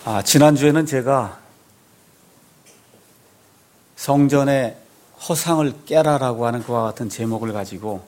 지난주에는 제가 성전의 허상을 깨라라고 하는 그와 같은 제목을 가지고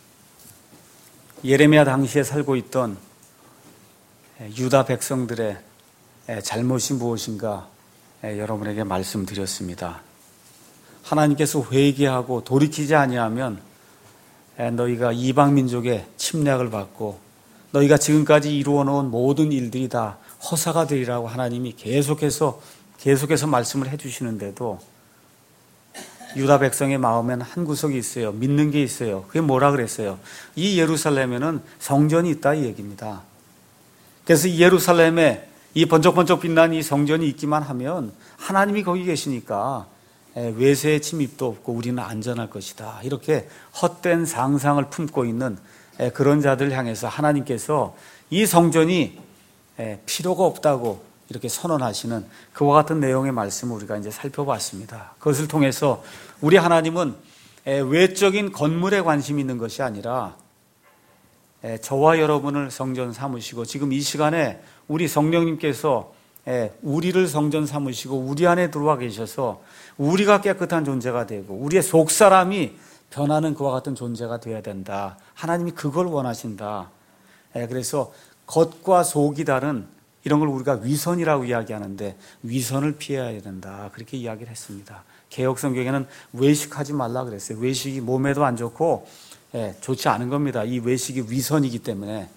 예레미야 당시에 살고 있던 유다 백성들의 잘못이 무엇인가 여러분에게 말씀드렸습니다. 하나님께서 회개하고 돌이키지 아니하면 너희가 이방 민족의 침략을 받고 너희가 지금까지 이루어 놓은 모든 일들이 다 허사가 되리라고 하나님이 계속해서 말씀을 해주시는데도 유다 백성의 마음에는 한 구석이 있어요. 믿는 게 있어요. 그게 뭐라 그랬어요? 이 예루살렘에는 성전이 있다 이 얘기입니다. 그래서 이 예루살렘에 이 번쩍번쩍 빛난 이 성전이 있기만 하면 하나님이 거기 계시니까 외세의 침입도 없고 우리는 안전할 것이다. 이렇게 헛된 상상을 품고 있는 그런 자들 향해서 하나님께서 이 성전이 필요가 없다고 이렇게 선언하시는 그와 같은 내용의 말씀을 우리가 이제 살펴봤습니다. 그것을 통해서 우리 하나님은 외적인 건물에 관심이 있는 것이 아니라 저와 여러분을 성전 삼으시고 지금 이 시간에 우리 성령님께서 우리를 성전 삼으시고 우리 안에 들어와 계셔서 우리가 깨끗한 존재가 되고 우리의 속사람이 변하는 그와 같은 존재가 되어야 된다. 하나님이 그걸 원하신다. 그래서 겉과 속이 다른 이런 걸 우리가 위선이라고 이야기하는데 위선을 피해야 된다. 그렇게 이야기를 했습니다. 개역 성경에는 외식하지 말라 그랬어요. 외식이 몸에도 안 좋고 좋지 않은 겁니다. 이 외식이 위선이기 때문에.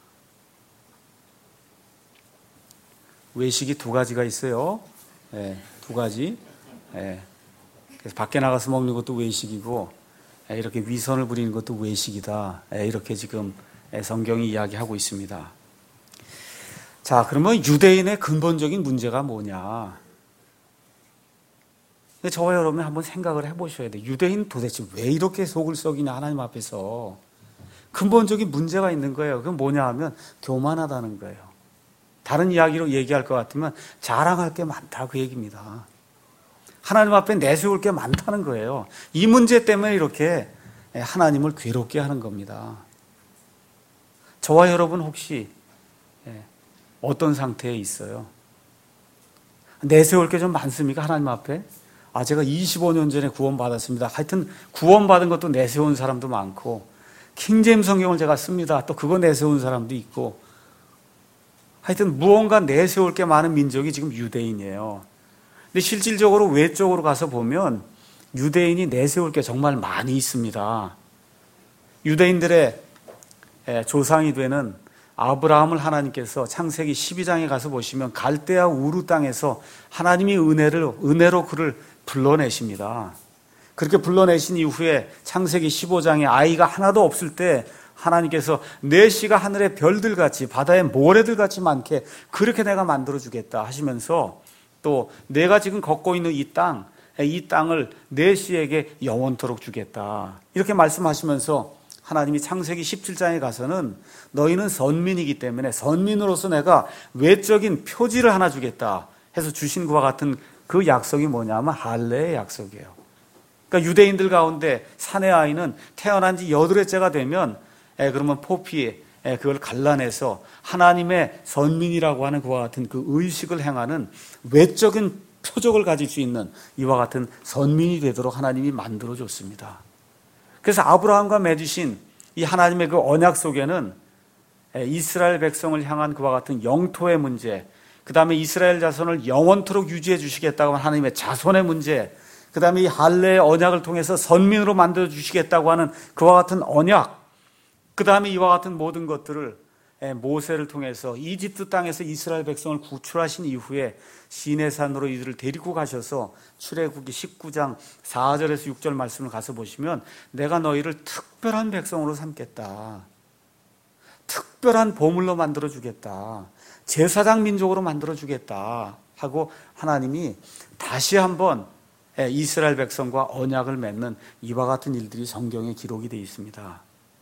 외식이 두 가지가 있어요. 두 가지. 그래서 밖에 나가서 먹는 것도 외식이고 이렇게 위선을 부리는 것도 외식이다. 이렇게 지금 성경이 이야기하고 있습니다. 자, 그러면 유대인의 근본적인 문제가 뭐냐? 저와 여러분이 한번 생각을 해보셔야 돼요. 유대인 도대체 왜 이렇게 속을 썩이냐 하나님 앞에서. 근본적인 문제가 있는 거예요. 그건 뭐냐 하면 교만하다는 거예요. 다른 이야기로 얘기할 것 같으면 자랑할 게 많다 그 얘기입니다. 하나님 앞에 내세울 게 많다는 거예요. 이 문제 때문에 이렇게 하나님을 괴롭게 하는 겁니다. 저와 여러분 혹시 어떤 상태에 있어요? 내세울 게 좀 많습니까? 하나님 앞에? 제가 25년 전에 구원받았습니다. 하여튼 구원받은 것도 내세운 사람도 많고 킹제임스 성경을 제가 씁니다. 또 그거 내세운 사람도 있고 하여튼 무언가 내세울 게 많은 민족이 지금 유대인이에요. 근데 실질적으로 외적으로 가서 보면 유대인이 내세울 게 정말 많이 있습니다. 유대인들의 조상이 되는 아브라함을 하나님께서 창세기 12장에 가서 보시면 갈대아 우루 땅에서 하나님이 은혜로 그를 불러내십니다. 그렇게 불러내신 이후에 창세기 15장에 아이가 하나도 없을 때 하나님께서 내 씨가 하늘의 별들같이 바다의 모래들같이 많게 그렇게 내가 만들어주겠다 하시면서 또 내가 지금 걷고 있는 이 땅을 내 씨에게 영원토록 주겠다 이렇게 말씀하시면서 하나님이 창세기 17장에 가서는 너희는 선민이기 때문에 선민으로서 내가 외적인 표지를 하나 주겠다 해서 주신 것과 같은 그 약속이 뭐냐면 할례의 약속이에요. 그러니까 유대인들 가운데 사내 아이는 태어난 지 8회째가 되면 그러면 포피에 그걸 갈라내서 하나님의 선민이라고 하는 그와 같은 그 의식을 행하는 외적인 표적을 가질 수 있는 이와 같은 선민이 되도록 하나님이 만들어줬습니다. 그래서 아브라함과 맺으신 이 하나님의 그 언약 속에는 이스라엘 백성을 향한 그와 같은 영토의 문제, 그 다음에 이스라엘 자손을 영원토록 유지해 주시겠다고 하는 하나님의 자손의 문제, 그 다음에 이 할례의 언약을 통해서 선민으로 만들어 주시겠다고 하는 그와 같은 언약, 그 다음에 이와 같은 모든 것들을 모세를 통해서 이집트 땅에서 이스라엘 백성을 구출하신 이후에 시내산으로 이들을 데리고 가셔서 출애굽기 19장 4절에서 6절 말씀을 가서 보시면 내가 너희를 특별한 백성으로 삼겠다. 특별한 보물로 만들어주겠다. 제사장 민족으로 만들어주겠다 하고 하나님이 다시 한번 이스라엘 백성과 언약을 맺는 이와 같은 일들이 성경에 기록이 되어 있습니다.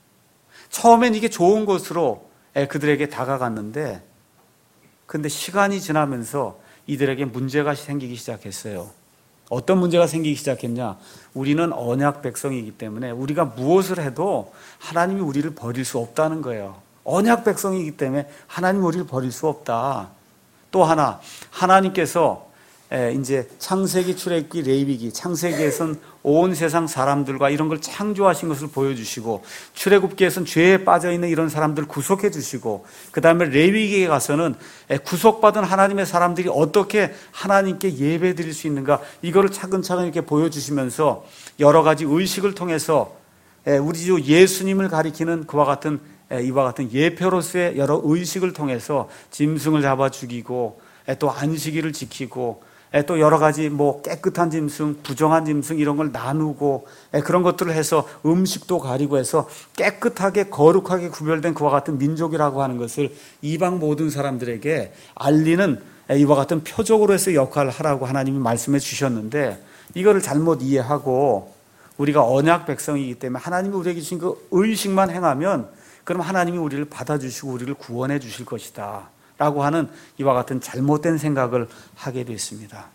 처음엔 이게 좋은 것으로 그들에게 다가갔는데 근데 시간이 지나면서 이들에게 문제가 생기기 시작했어요. 어떤 문제가 생기기 시작했냐? 우리는 언약 백성이기 때문에 우리가 무엇을 해도 하나님이 우리를 버릴 수 없다는 거예요. 언약 백성이기 때문에 하나님이 우리를 버릴 수 없다. 또 하나, 하나님께서 이제 창세기, 출애굽기, 레위기, 창세기에선 온 세상 사람들과 이런 걸 창조하신 것을 보여주시고, 출애굽기에선 죄에 빠져있는 이런 사람들 구속해 주시고, 그 다음에 레위기에 가서는 구속받은 하나님의 사람들이 어떻게 하나님께 예배 드릴 수 있는가, 이거를 차근차근 이렇게 보여주시면서 여러 가지 의식을 통해서 우리 주 예수님을 가리키는 이와 같은 예표로서의 여러 의식을 통해서 짐승을 잡아 죽이고, 또 안식일을 지키고, 또 여러 가지 깨끗한 짐승, 부정한 짐승 이런 걸 나누고, 그런 것들을 해서 음식도 가리고 해서 깨끗하게 거룩하게 구별된 그와 같은 민족이라고 하는 것을 이방 모든 사람들에게 알리는 이와 같은 표적으로 해서 역할을 하라고 하나님이 말씀해 주셨는데, 이거를 잘못 이해하고 우리가 언약 백성이기 때문에 하나님이 우리에게 주신 그 의식만 행하면 그럼 하나님이 우리를 받아주시고 우리를 구원해 주실 것이다 라고 하는 이와 같은 잘못된 생각을 하게 됐습니다.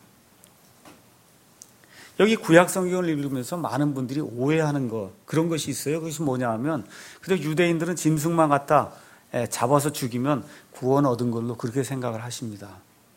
여기 구약 성경을 읽으면서 많은 분들이 오해하는 그런 것이 있어요. 그것이 뭐냐 하면, 그저 유대인들은 짐승만 갖다 잡아서 죽이면 구원 얻은 걸로 그렇게 생각을 하십니다.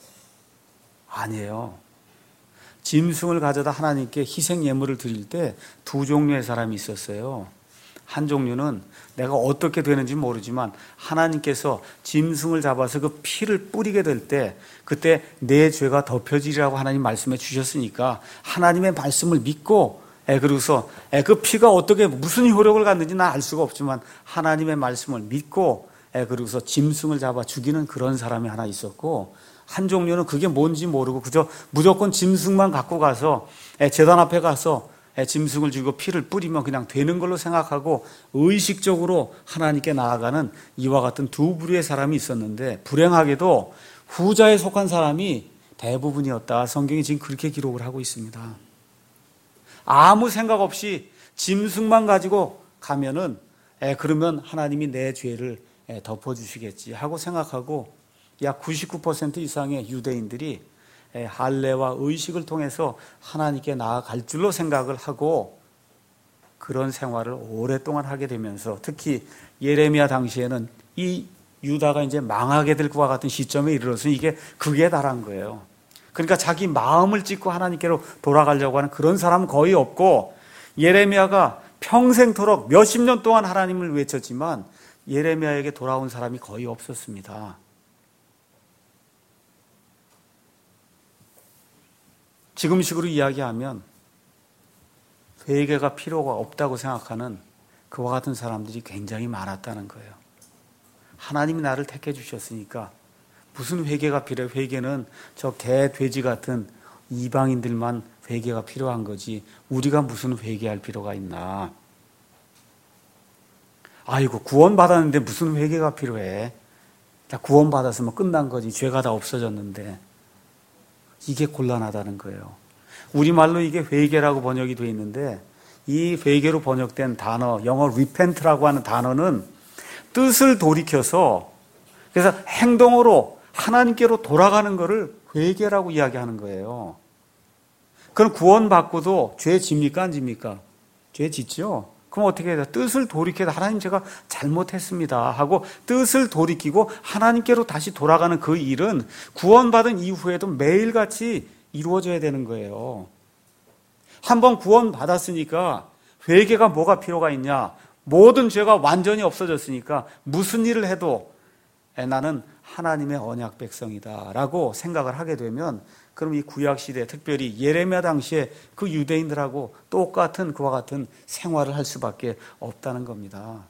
아니에요. 짐승을 가져다 하나님께 희생 예물을 드릴 때 두 종류의 사람이 있었어요. 한 종류는 내가 어떻게 되는지 모르지만 하나님께서 짐승을 잡아서 그 피를 뿌리게 될 때 그때 내 죄가 덮여지리라고 하나님 말씀해 주셨으니까 하나님의 말씀을 믿고, 그러고서 그 피가 어떻게 무슨 효력을 갖는지 난 알 수가 없지만 하나님의 말씀을 믿고, 그러고서 짐승을 잡아 죽이는 그런 사람이 하나 있었고, 한 종류는 그게 뭔지 모르고 그저 무조건 짐승만 갖고 가서 제단 앞에 가서 짐승을 죽이고 피를 뿌리면 그냥 되는 걸로 생각하고 의식적으로 하나님께 나아가는 이와 같은 두 부류의 사람이 있었는데, 불행하게도 후자에 속한 사람이 대부분이었다. 성경이 지금 그렇게 기록을 하고 있습니다. 아무 생각 없이 짐승만 가지고 가면은 그러면 하나님이 내 죄를 덮어주시겠지 하고 생각하고, 약 99% 이상의 유대인들이 할례와 의식을 통해서 하나님께 나아갈 줄로 생각을 하고 그런 생활을 오랫동안 하게 되면서, 특히 예레미야 당시에는 이 유다가 이제 망하게 될 것과 같은 시점에 이르러서 이게 극에 달한 거예요. 그러니까 자기 마음을 찢고 하나님께로 돌아가려고 하는 그런 사람은 거의 없고, 예레미야가 평생토록 몇십 년 동안 하나님을 외쳤지만 예레미야에게 돌아온 사람이 거의 없었습니다. 지금식으로 이야기하면 회개가 필요가 없다고 생각하는 그와 같은 사람들이 굉장히 많았다는 거예요. 하나님이 나를 택해 주셨으니까 무슨 회개가 필요해? 회개는 저 개, 돼지 같은 이방인들만 회개가 필요한 거지 우리가 무슨 회개할 필요가 있나? 아이고, 구원받았는데 무슨 회개가 필요해? 다 구원받았으면 끝난 거지. 죄가 다 없어졌는데. 이게 곤란하다는 거예요. 우리말로 이게 회개라고 번역이 되어 있는데, 이 회개로 번역된 단어, 영어 repent라고 하는 단어는 뜻을 돌이켜서, 그래서 행동으로 하나님께로 돌아가는 것을 회개라고 이야기하는 거예요. 그럼 구원받고도 죄 집니까 안 집니까? 죄 짓죠. 그럼 어떻게 해야 돼요? 뜻을 돌이켜서 하나님 제가 잘못했습니다 하고 뜻을 돌이키고 하나님께로 다시 돌아가는 그 일은 구원받은 이후에도 매일같이 이루어져야 되는 거예요. 한번 구원받았으니까 회개가 뭐가 필요가 있냐? 모든 죄가 완전히 없어졌으니까 무슨 일을 해도 나는 하나님의 언약 백성이다 라고 생각을 하게 되면, 그럼 이 구약시대, 특별히 예레미야 당시에 그 유대인들하고 똑같은 그와 같은 생활을 할 수밖에 없다는 겁니다.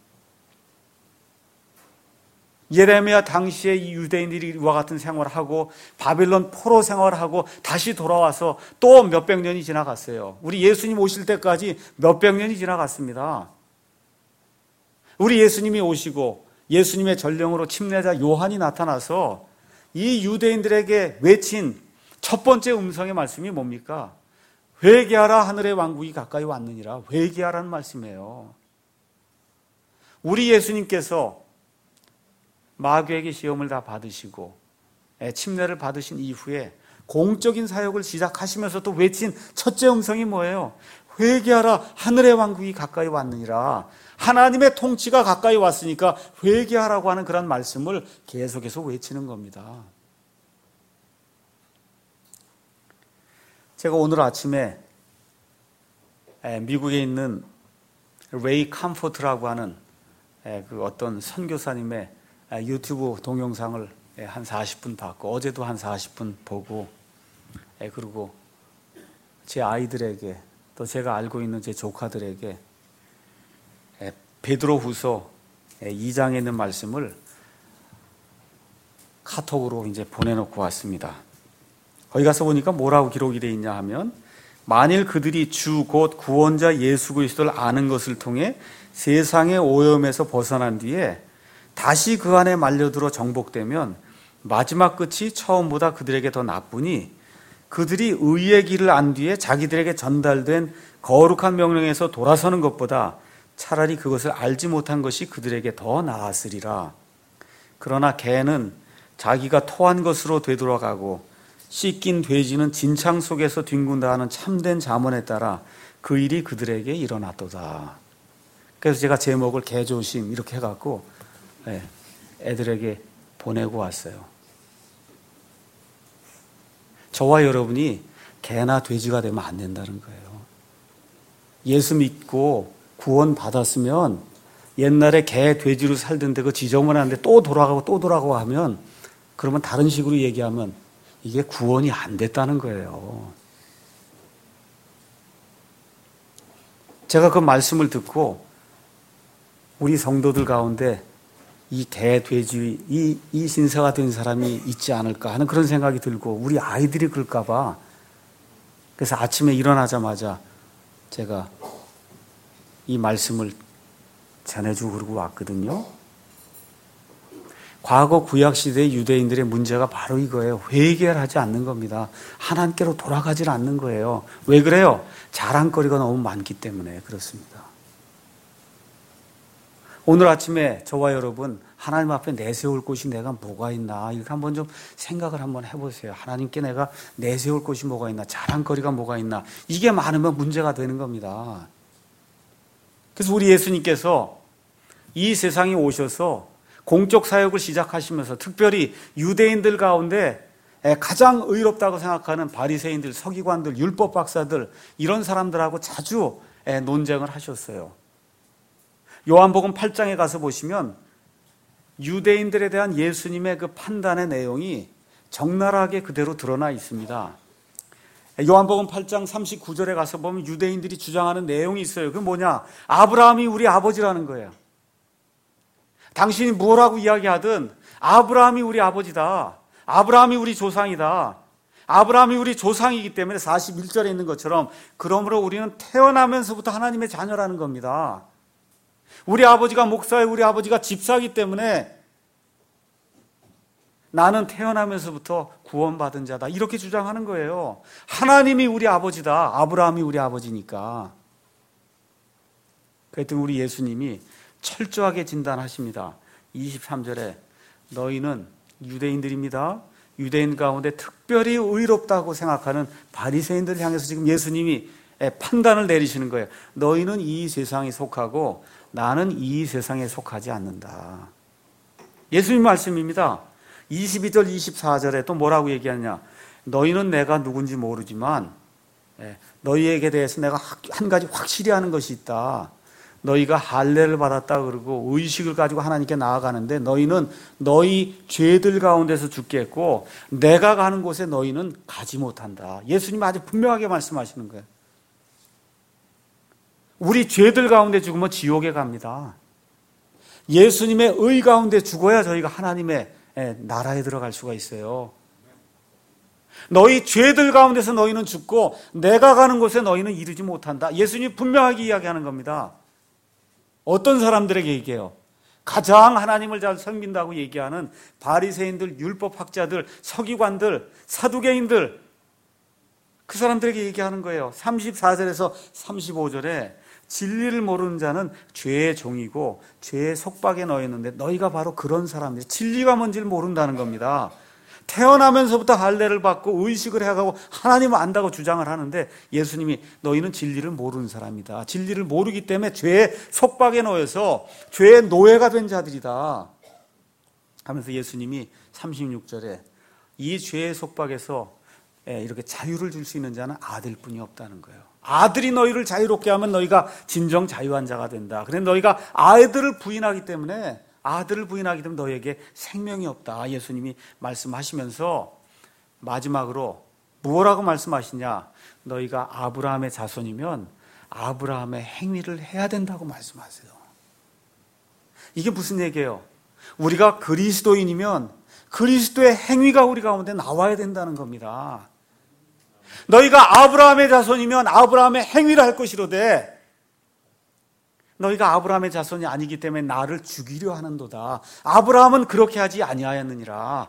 예레미야 당시에 이 유대인들이 이와 같은 생활을 하고 바빌론 포로 생활을 하고 다시 돌아와서 또 몇백 년이 지나갔어요. 우리 예수님 오실 때까지 몇백 년이 지나갔습니다. 우리 예수님이 오시고 예수님의 전령으로 침례자 요한이 나타나서 이 유대인들에게 외친 첫 번째 음성의 말씀이 뭡니까? 회개하라, 하늘의 왕국이 가까이 왔느니라. 회개하라는 말씀이에요. 우리 예수님께서 마귀에게 시험을 다 받으시고 침례를 받으신 이후에 공적인 사역을 시작하시면서 또 외친 첫째 음성이 뭐예요? 회개하라, 하늘의 왕국이 가까이 왔느니라. 하나님의 통치가 가까이 왔으니까 회개하라고 하는 그런 말씀을 계속해서 외치는 겁니다. 제가 오늘 아침에 미국에 있는 레이 컴포트라고 하는 그 어떤 선교사님의 유튜브 동영상을 한 40분 봤고, 어제도 한 40분 보고, 그리고 제 아이들에게, 또 제가 알고 있는 제 조카들에게 베드로후서 2장에 있는 말씀을 카톡으로 이제 보내놓고 왔습니다. 거기 가서 보니까 뭐라고 기록이 되어 있냐 하면, 만일 그들이 주 곧 구원자 예수 그리스도를 아는 것을 통해 세상의 오염에서 벗어난 뒤에 다시 그 안에 말려들어 정복되면 마지막 끝이 처음보다 그들에게 더 나쁘니, 그들이 의의 길을 안 뒤에 자기들에게 전달된 거룩한 명령에서 돌아서는 것보다 차라리 그것을 알지 못한 것이 그들에게 더 나았으리라. 그러나 개는 자기가 토한 것으로 되돌아가고 씻긴 돼지는 진창 속에서 뒹군다 하는 참된 잠언에 따라 그 일이 그들에게 일어났도다. 그래서 제가 제목을 개조심 이렇게 해갖고 애들에게 보내고 왔어요. 저와 여러분이 개나 돼지가 되면 안 된다는 거예요. 예수 믿고 구원 받았으면 옛날에 개, 돼지로 살던데 그 지저분한데 또 돌아가고 하면, 그러면 다른 식으로 얘기하면 이게 구원이 안 됐다는 거예요. 제가 그 말씀을 듣고 우리 성도들 가운데 이 개, 돼지, 이 신사가 된 사람이 있지 않을까 하는 그런 생각이 들고, 우리 아이들이 그럴까 봐. 그래서 아침에 일어나자마자 제가 이 말씀을 전해주고 그러고 왔거든요. 과거 구약시대의 유대인들의 문제가 바로 이거예요. 회개를 하지 않는 겁니다. 하나님께로 돌아가질 않는 거예요. 왜 그래요? 자랑거리가 너무 많기 때문에 그렇습니다. 오늘 아침에 저와 여러분, 하나님 앞에 내세울 곳이 내가 뭐가 있나, 이렇게 한번 좀 생각을 한번 해보세요. 하나님께 내가 내세울 곳이 뭐가 있나, 자랑거리가 뭐가 있나. 이게 많으면 문제가 되는 겁니다. 그래서 우리 예수님께서 이 세상에 오셔서 공적 사역을 시작하시면서 특별히 유대인들 가운데 가장 의롭다고 생각하는 바리새인들, 서기관들, 율법 박사들, 이런 사람들하고 자주 논쟁을 하셨어요. 요한복음 8장에 가서 보시면 유대인들에 대한 예수님의 그 판단의 내용이 적나라하게 그대로 드러나 있습니다. 요한복음 8장 39절에 가서 보면 유대인들이 주장하는 내용이 있어요. 그게 뭐냐? 아브라함이 우리 아버지라는 거예요. 당신이 뭐라고 이야기하든 아브라함이 우리 아버지다. 아브라함이 우리 조상이다. 아브라함이 우리 조상이기 때문에 41절에 있는 것처럼, 그러므로 우리는 태어나면서부터 하나님의 자녀라는 겁니다. 우리 아버지가 목사예요. 우리 아버지가 집사이기 때문에 나는 태어나면서부터 구원받은 자다. 이렇게 주장하는 거예요. 하나님이 우리 아버지다. 아브라함이 우리 아버지니까. 그랬더니 우리 예수님이 철저하게 진단하십니다. 23절에 너희는 유대인들입니다. 유대인 가운데 특별히 의롭다고 생각하는 바리새인들을 향해서 지금 예수님이 판단을 내리시는 거예요. 너희는 이 세상에 속하고 나는 이 세상에 속하지 않는다. 예수님 말씀입니다. 22절 24절에 또 뭐라고 얘기하느냐. 너희는 내가 누군지 모르지만 너희에게 대해서 내가 한 가지 확실히 하는 것이 있다. 너희가 할례를 받았다 그러고 의식을 가지고 하나님께 나아가는데 너희는 너희 죄들 가운데서 죽겠고 내가 가는 곳에 너희는 가지 못한다. 예수님 아주 분명하게 말씀하시는 거예요. 우리 죄들 가운데 죽으면 지옥에 갑니다. 예수님의 의 가운데 죽어야 저희가 하나님의 나라에 들어갈 수가 있어요. 너희 죄들 가운데서 너희는 죽고 내가 가는 곳에 너희는 이르지 못한다. 예수님이 분명하게 이야기하는 겁니다. 어떤 사람들에게 얘기해요? 가장 하나님을 잘 섬긴다고 얘기하는 바리새인들, 율법학자들, 서기관들, 사두개인들, 그 사람들에게 얘기하는 거예요. 34절에서 35절에 진리를 모르는 자는 죄의 종이고 죄의 속박에 넣였는데 너희가 바로 그런 사람들이 진리가 뭔지를 모른다는 겁니다. 태어나면서부터 할례를 받고 의식을 해가고 하나님을 안다고 주장을 하는데 예수님이 너희는 진리를 모르는 사람이다. 진리를 모르기 때문에 죄의 속박에 놓여서 죄의 노예가 된 자들이다 하면서 예수님이 36절에 이 죄의 속박에서 이렇게 자유를 줄 수 있는 자는 아들뿐이 없다는 거예요. 아들이 너희를 자유롭게 하면 너희가 진정 자유한 자가 된다. 그런데 너희가 아들을 부인하기 때문에 너희에게 생명이 없다. 예수님이 말씀하시면서 마지막으로 뭐라고 말씀하시냐? 너희가 아브라함의 자손이면 아브라함의 행위를 해야 된다고 말씀하세요. 이게 무슨 얘기예요? 우리가 그리스도인이면 그리스도의 행위가 우리 가운데 나와야 된다는 겁니다. 너희가 아브라함의 자손이면 아브라함의 행위를 할 것이로되 너희가 아브라함의 자손이 아니기 때문에 나를 죽이려 하는도다. 아브라함은 그렇게 하지 아니하였느니라.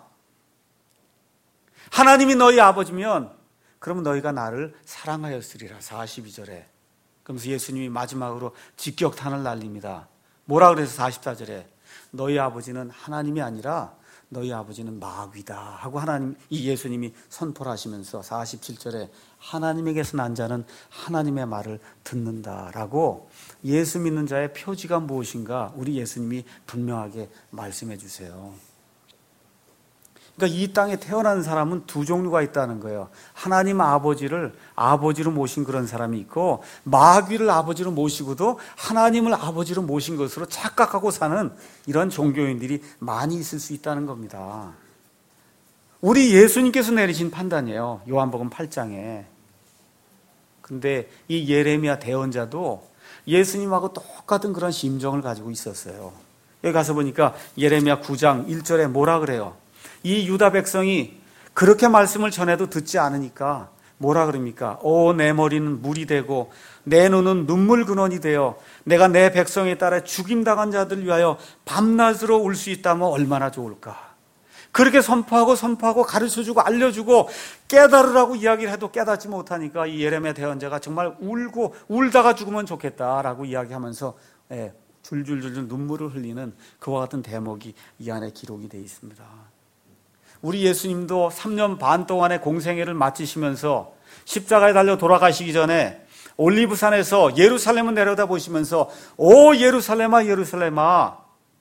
하나님이 너희 아버지면 그러면 너희가 나를 사랑하였으리라. 42절에. 그러면서 예수님이 마지막으로 직격탄을 날립니다. 뭐라 그래서 44절에 너희 아버지는 하나님이 아니라 너희 아버지는 마귀다 하고 이 예수님이 선포를 하시면서 47절에 하나님에게서 난 자는 하나님의 말을 듣는다라고 예수 믿는 자의 표지가 무엇인가 우리 예수님이 분명하게 말씀해 주세요. 그러니까 이 땅에 태어난 사람은 두 종류가 있다는 거예요. 하나님 아버지를 아버지로 모신 그런 사람이 있고 마귀를 아버지로 모시고도 하나님을 아버지로 모신 것으로 착각하고 사는 이런 종교인들이 많이 있을 수 있다는 겁니다. 우리 예수님께서 내리신 판단이에요. 요한복음 8장에. 근데 이 예레미야 대언자도 예수님하고 똑같은 그런 심정을 가지고 있었어요. 여기 가서 보니까 예레미야 9장 1절에 뭐라 그래요? 이 유다 백성이 그렇게 말씀을 전해도 듣지 않으니까 뭐라 그럽니까? 오, 내 머리는 물이 되고 내 눈은 눈물 근원이 되어 내가 내 백성에 따라 죽임당한 자들을 위하여 밤낮으로 울 수 있다면 얼마나 좋을까? 그렇게 선포하고 가르쳐주고 알려주고 깨달으라고 이야기를 해도 깨닫지 못하니까 이 예레미야 대언자가 정말 울다가 죽으면 좋겠다라고 이야기하면서 줄줄줄 눈물을 흘리는 그와 같은 대목이 이 안에 기록이 되어 있습니다. 우리 예수님도 3년 반 동안의 공생애를 마치시면서 십자가에 달려 돌아가시기 전에 올리브산에서 예루살렘을 내려다보시면서 오 예루살렘아 예루살렘아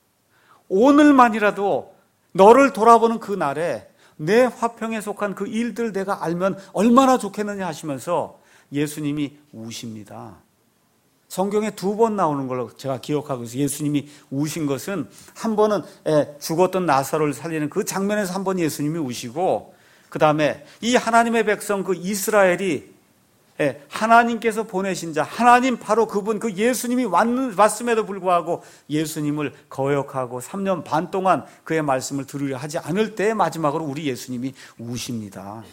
오늘만이라도 너를 돌아보는 그 날에 내 화평에 속한 그 일들 내가 알면 얼마나 좋겠느냐 하시면서 예수님이 우십니다. 성경에 2번 나오는 걸로 제가 기억하고 있어요. 예수님이 우신 것은 한 번은 죽었던 나사로를 살리는 그 장면에서 한 번 예수님이 우시고 그 다음에 이 하나님의 백성 그 이스라엘이 하나님께서 보내신 자 하나님 바로 그분 그 예수님이 왔음에도 불구하고 예수님을 거역하고 3년 반 동안 그의 말씀을 들으려 하지 않을 때 마지막으로 우리 예수님이 우십니다.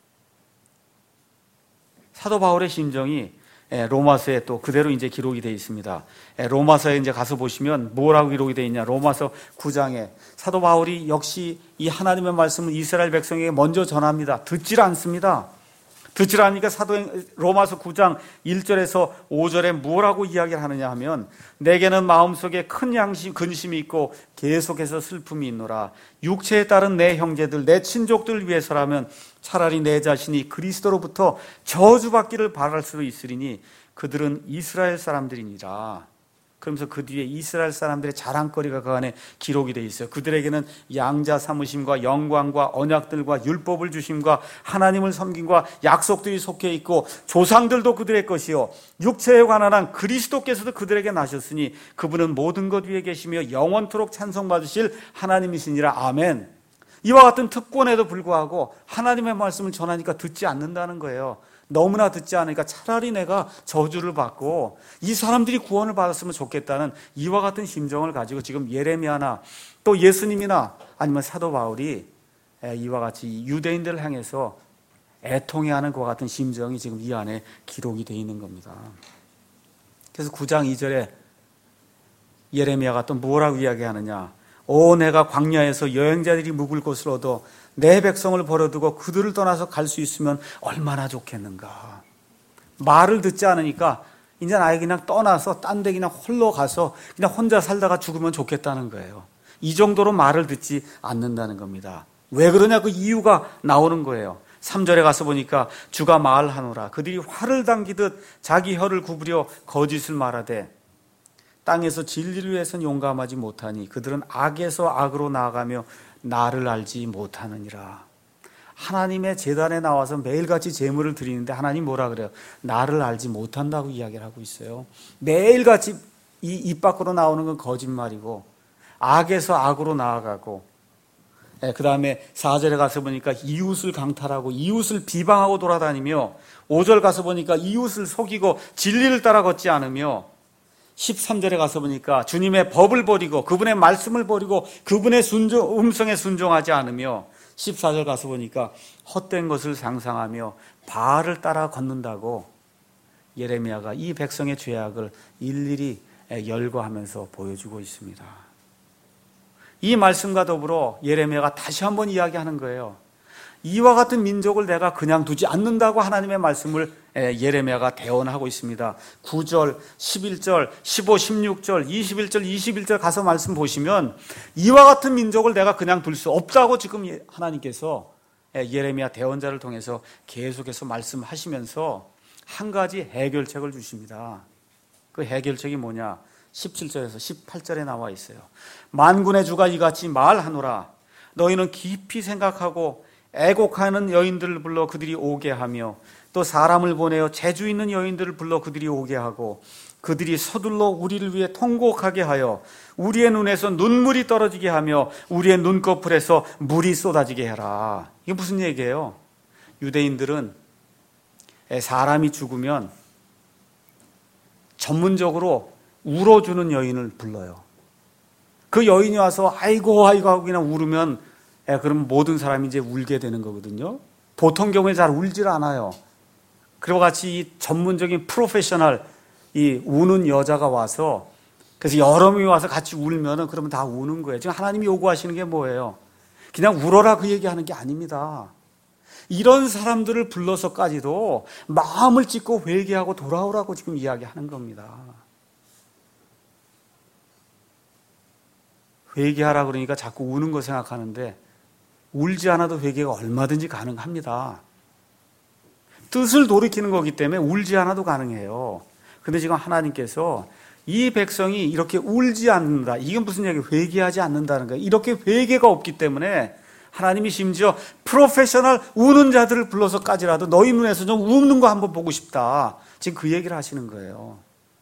사도 바울의 심정이 로마서에 또 그대로 이제 기록이 되어 있습니다. 로마서에 이제 가서 보시면 뭐라고 기록이 되어 있냐? 로마서 9장에 사도 바울이 역시 이 하나님의 말씀을 이스라엘 백성에게 먼저 전합니다. 듣질 않습니다. 듣질 않으니까 로마서 9장 1절에서 5절에 뭐라고 이야기를 하느냐 하면 내게는 마음속에 큰 근심이 있고 계속해서 슬픔이 있노라. 육체에 따른 내 형제들 내 친족들 위해서라면 차라리 내 자신이 그리스도로부터 저주받기를 바랄 수도 있으리니 그들은 이스라엘 사람들이니라. 그러면서 그 뒤에 이스라엘 사람들의 자랑거리가 그 안에 기록이 되어 있어요. 그들에게는 양자 삼으심과 영광과 언약들과 율법을 주심과 하나님을 섬김과 약속들이 속해 있고 조상들도 그들의 것이요 육체에 관한 한 그리스도께서도 그들에게 나셨으니 그분은 모든 것 위에 계시며 영원토록 찬송받으실 하나님이시니라. 아멘. 이와 같은 특권에도 불구하고 하나님의 말씀을 전하니까 듣지 않는다는 거예요. 너무나 듣지 않으니까 차라리 내가 저주를 받고 이 사람들이 구원을 받았으면 좋겠다는 이와 같은 심정을 가지고 지금 예레미야나 또 예수님이나 아니면 사도 바울이 이와 같이 유대인들을 향해서 애통해하는 그와 같은 심정이 지금 이 안에 기록이 되어 있는 겁니다. 그래서 9장 2절에 예레미야가 또 뭐라고 이야기하느냐? 오 내가 광야에서 여행자들이 묵을 곳을 얻어 내 백성을 버려두고 그들을 떠나서 갈 수 있으면 얼마나 좋겠는가. 말을 듣지 않으니까 이제 나에 그냥 떠나서 딴 데 그냥 홀로 가서 그냥 혼자 살다가 죽으면 좋겠다는 거예요. 이 정도로 말을 듣지 않는다는 겁니다. 왜 그러냐 그 이유가 나오는 거예요. 3절에 가서 보니까 주가 말하노라. 그들이 활을 당기듯 자기 혀를 구부려 거짓을 말하되 땅에서 진리를 위해서는 용감하지 못하니 그들은 악에서 악으로 나아가며 나를 알지 못하느니라. 하나님의 제단에 나와서 매일같이 제물을 드리는데 하나님 뭐라 그래요? 나를 알지 못한다고 이야기를 하고 있어요. 매일같이 입 밖으로 나오는 건 거짓말이고 악에서 악으로 나아가고, 그 다음에 4절에 가서 보니까 이웃을 강탈하고 이웃을 비방하고 돌아다니며, 5절 가서 보니까 이웃을 속이고 진리를 따라 걷지 않으며, 13절에 가서 보니까 주님의 법을 버리고 그분의 말씀을 버리고 그분의 음성에 순종하지 않으며, 14절 가서 보니까 헛된 것을 상상하며 바알을 따라 걷는다고 예레미야가 이 백성의 죄악을 일일이 열거하면서 보여주고 있습니다. 이 말씀과 더불어 예레미야가 다시 한번 이야기하는 거예요. 이와 같은 민족을 내가 그냥 두지 않는다고 하나님의 말씀을 예레미야가 대언하고 있습니다. 9절, 11절, 15, 16절, 21절, 21절 가서 말씀 보시면 이와 같은 민족을 내가 그냥 둘 수 없다고 지금 하나님께서 예레미야 대언자를 통해서 계속해서 말씀하시면서 한 가지 해결책을 주십니다. 그 해결책이 뭐냐? 17절에서 18절에 나와 있어요. 만군의 주가 이같이 말하노라. 너희는 깊이 생각하고 애곡하는 여인들을 불러 그들이 오게 하며, 또 사람을 보내어 재주 있는 여인들을 불러 그들이 오게 하고, 그들이 서둘러 우리를 위해 통곡하게 하여 우리의 눈에서 눈물이 떨어지게 하며 우리의 눈꺼풀에서 물이 쏟아지게 해라. 이게 무슨 얘기예요? 유대인들은 사람이 죽으면 전문적으로 울어주는 여인을 불러요. 그 여인이 와서 아이고 아이고 하고 그냥 울으면 그럼 모든 사람이 이제 울게 되는 거거든요. 보통 경우에 잘 울질 않아요. 그리고 같이 이 전문적인 프로페셔널 이 우는 여자가 와서, 그래서 여러 명이 와서 같이 울면은 그러면 다 우는 거예요. 지금 하나님이 요구하시는 게 뭐예요? 그냥 울어라 그 얘기하는 게 아닙니다. 이런 사람들을 불러서까지도 마음을 찢고 회개하고 돌아오라고 지금 이야기하는 겁니다. 회개하라 그러니까 자꾸 우는 거 생각하는데 울지 않아도 회개가 얼마든지 가능합니다. 뜻을 돌이키는 거기 때문에 울지 않아도 가능해요. 근데 지금 하나님께서 이 백성이 이렇게 울지 않는다. 이게 무슨 얘기예요? 회개하지 않는다는 거예요. 이렇게 회개가 없기 때문에 하나님이 심지어 프로페셔널 우는 자들을 불러서까지라도 너희 눈에서 좀 우는 거 한번 보고 싶다. 지금 그 얘기를 하시는 거예요.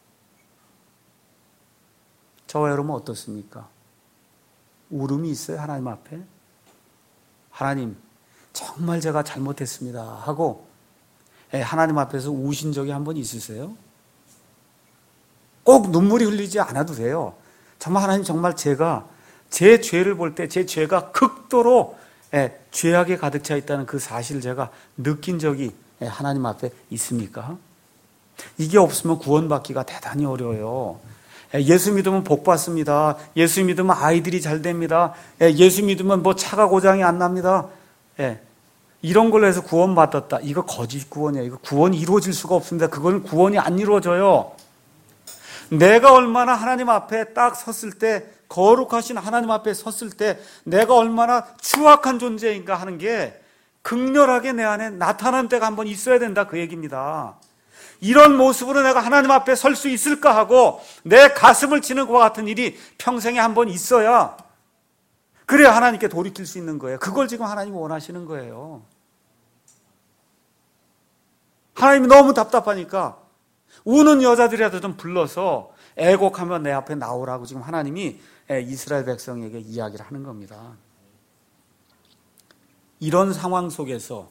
저와 여러분 어떻습니까? 울음이 있어요? 하나님 앞에? 하나님, 정말 제가 잘못했습니다 하고 하나님 앞에서 우신 적이 한 번 있으세요? 꼭 눈물이 흘리지 않아도 돼요. 정말 하나님, 정말 제가 제 죄를 볼 때 제 죄가 극도로 죄악에 가득 차 있다는 그 사실을 제가 느낀 적이 하나님 앞에 있습니까? 이게 없으면 구원받기가 대단히 어려워요. 예수 믿으면 복 받습니다. 예수 믿으면 아이들이 잘 됩니다. 예수 믿으면 뭐 차가 고장이 안 납니다. 이런 걸로 해서 구원받았다. 이거 거짓 구원이에요. 이거 구원이 이루어질 수가 없습니다. 그건 구원이 안 이루어져요. 내가 얼마나 하나님 앞에 딱 섰을 때, 거룩하신 하나님 앞에 섰을 때 내가 얼마나 추악한 존재인가 하는 게 극렬하게 내 안에 나타난 때가 한번 있어야 된다, 그 얘기입니다. 이런 모습으로 내가 하나님 앞에 설 수 있을까 하고 내 가슴을 치는 것과 같은 일이 평생에 한번 있어야, 그래야 하나님께 돌이킬 수 있는 거예요. 그걸 지금 하나님이 원하시는 거예요. 하나님이 너무 답답하니까 우는 여자들이라도 좀 불러서 애곡하며 내 앞에 나오라고 지금 하나님이 이스라엘 백성에게 이야기를 하는 겁니다. 이런 상황 속에서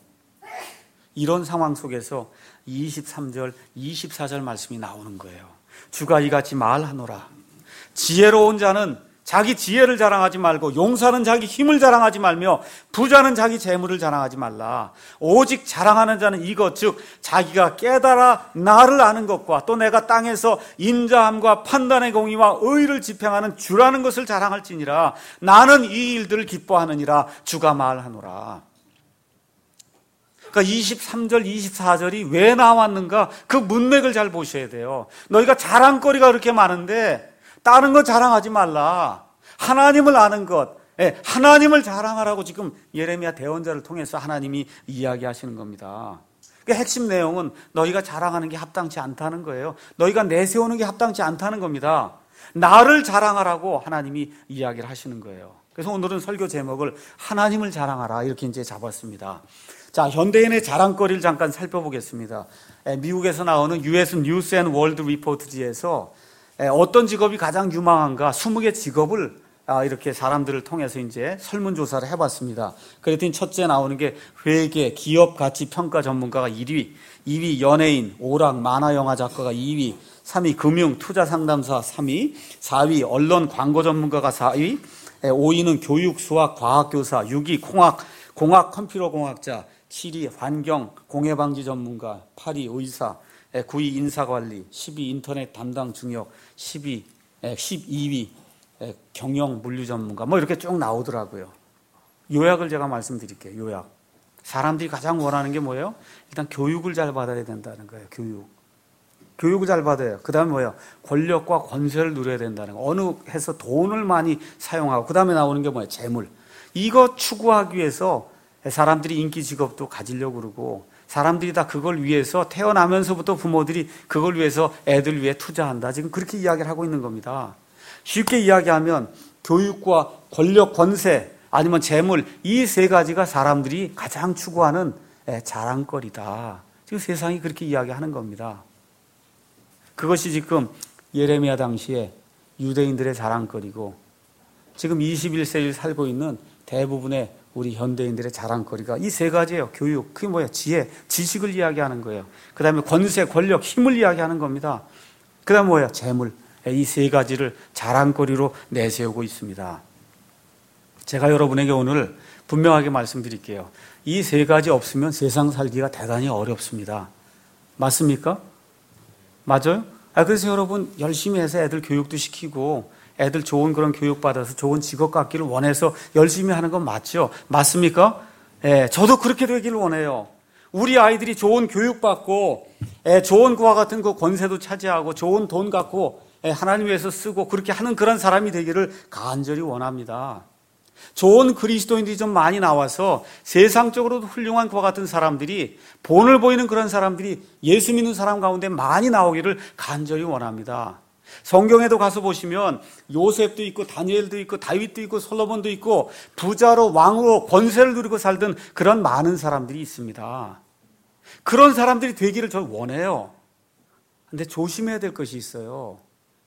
23절, 24절 말씀이 나오는 거예요. 주가 이같이 말하노라. 지혜로운 자는 자기 지혜를 자랑하지 말고, 용사는 자기 힘을 자랑하지 말며, 부자는 자기 재물을 자랑하지 말라. 오직 자랑하는 자는 이것, 즉 자기가 깨달아 나를 아는 것과 또 내가 땅에서 인자함과 판단의 공의와 의를 집행하는 주라는 것을 자랑할지니라. 나는 이 일들을 기뻐하느니라. 주가 말하노라. 그러니까 23절, 24절이 왜 나왔는가? 그 문맥을 잘 보셔야 돼요. 너희가 자랑거리가 그렇게 많은데 다른 거 자랑하지 말라. 하나님을 아는 것, 하나님을 자랑하라고 지금 예레미야 대언자를 통해서 하나님이 이야기하시는 겁니다. 그 핵심 내용은 너희가 자랑하는 게 합당치 않다는 거예요. 너희가 내세우는 게 합당치 않다는 겁니다. 나를 자랑하라고 하나님이 이야기를 하시는 거예요. 그래서 오늘은 설교 제목을 하나님을 자랑하라 이렇게 이제 잡았습니다. 자, 현대인의 자랑거리를 잠깐 살펴보겠습니다. 미국에서 나오는 US News and World Report지에서 어떤 직업이 가장 유망한가 20개 직업을 이렇게 사람들을 통해서 이제 설문조사를 해봤습니다. 그랬더니 첫째 나오는 게 회계, 기업 가치 평가 전문가가 1위, 2위 연예인, 오락, 만화, 영화 작가가 2위, 3위 금융, 투자 상담사 3위, 4위 언론, 광고 전문가가 4위, 5위는 교육, 수학, 과학교사, 6위 공학, 컴퓨터 공학자, 7위 환경, 공해방지 전문가, 8위 의사, 9위 인사관리, 10위 인터넷 담당 중역, 12위 경영 물류 전문가, 뭐 이렇게 쭉 나오더라고요. 요약을 제가 말씀드릴게요. 요약. 사람들이 가장 원하는 게 뭐예요? 일단 교육을 잘 받아야 된다는 거예요. 교육을 잘 받아요. 그 다음에 뭐예요? 권력과 권세를 누려야 된다는 거. 어느 해서 돈을 많이 사용하고, 그 다음에 나오는 게 뭐예요? 재물. 이거 추구하기 위해서 사람들이 인기 직업도 가지려고 그러고, 사람들이 다 그걸 위해서 태어나면서부터 부모들이 그걸 위해서 애들 위해 투자한다. 지금 그렇게 이야기를 하고 있는 겁니다. 쉽게 이야기하면 교육과 권력, 권세, 아니면 재물, 이 세 가지가 사람들이 가장 추구하는 자랑거리다. 지금 세상이 그렇게 이야기하는 겁니다. 그것이 지금 예레미야 당시에 유대인들의 자랑거리고, 지금 21세기를 살고 있는 대부분의 우리 현대인들의 자랑거리가 이 세 가지예요. 교육, 그게 뭐예요? 지혜, 지식을 이야기하는 거예요. 그 다음에 권세, 권력, 힘을 이야기하는 겁니다. 그 다음에 뭐예요? 재물. 이 세 가지를 자랑거리로 내세우고 있습니다. 제가 여러분에게 오늘 분명하게 말씀드릴게요. 이 세 가지 없으면 세상 살기가 대단히 어렵습니다. 맞습니까? 맞아요? 그래서 여러분 열심히 해서 애들 교육도 시키고 애들 좋은 그런 교육 받아서 좋은 직업 갖기를 원해서 열심히 하는 건 맞죠? 맞습니까? 저도 그렇게 되기를 원해요. 우리 아이들이 좋은 교육 받고 좋은 그와 같은 그 권세도 차지하고 좋은 돈 갖고 하나님 위해서 쓰고 그렇게 하는 그런 사람이 되기를 간절히 원합니다. 좋은 그리스도인들이 좀 많이 나와서 세상적으로도 훌륭한 그와 같은 사람들이, 본을 보이는 그런 사람들이 예수 믿는 사람 가운데 많이 나오기를 간절히 원합니다. 성경에도 가서 보시면 요셉도 있고 다니엘도 있고 다윗도 있고 솔로몬도 있고 부자로 왕으로 권세를 누리고 살던 그런 많은 사람들이 있습니다. 그런 사람들이 되기를 저 원해요. 근데 조심해야 될 것이 있어요.